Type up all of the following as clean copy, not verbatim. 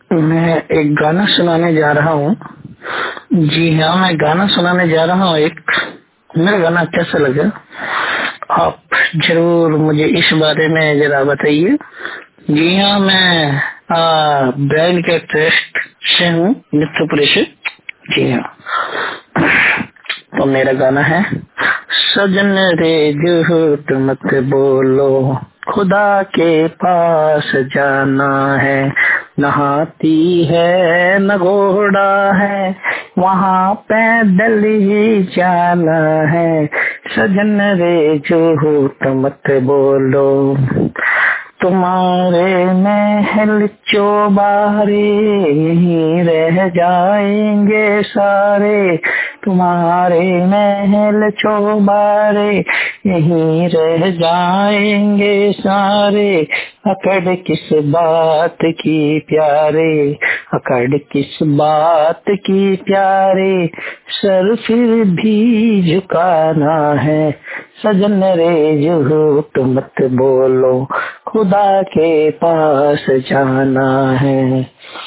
मैं एक गाना सुनाने जा रहा हूँ। जी हाँ, मैं गाना सुनाने जा रहा हूँ। एक मेरा गाना कैसा लगा आप जरूर मुझे इस बारे में जरा बताइए। जी हाँ, मैं ब्रेन के ट्रस्ट से हूँ, मित्रपुरी से। जी हाँ, तो मेरा गाना है सजन रे झूठ मत बोलो, खुदा के पास जाना है। नहाती है न घोड़ा है, वहाँ पैदल ही जाना है। सजन रे झूठ मत बोलो, तुम्हारे महल चौबारे यहीं रह जाएंगे सारे। तुम्हारे महल चौबारे यहीं रह जाएंगे सारे। अकड़ किस बात की प्यारे, अकड़ किस बात की प्यारे, सर फिर भी झुकाना है। सजन रे झूठ मत बोलो, खुदा के पास जाना है।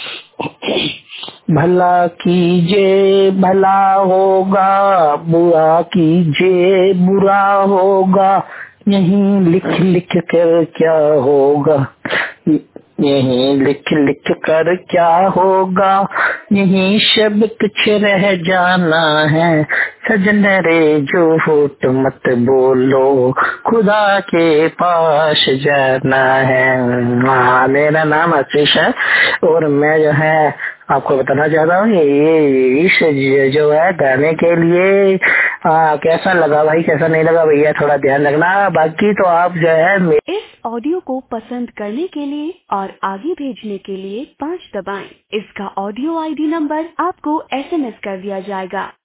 भला कीजिए भला होगा, बुरा कीजिए बुरा होगा। यहीं लिख लिख कर क्या होगा, यहीं लिख लिख कर क्या होगा। यहीं सब कुछ रह जाना है। सजन रे झूठ मत बोलो, खुदा के पास जाना है। मेरा नाम आशीष है और मैं जो है आपको बताना चाहता हूँ ये इस जो है गाने के लिए कैसा लगा भाई, कैसा नहीं लगा भैया, थोड़ा ध्यान रखना। बाकी तो आप जो है इस ऑडियो को पसंद करने के लिए और आगे भेजने के लिए 5 दबाएं। इसका ऑडियो आईडी नंबर आपको SMS कर दिया जाएगा।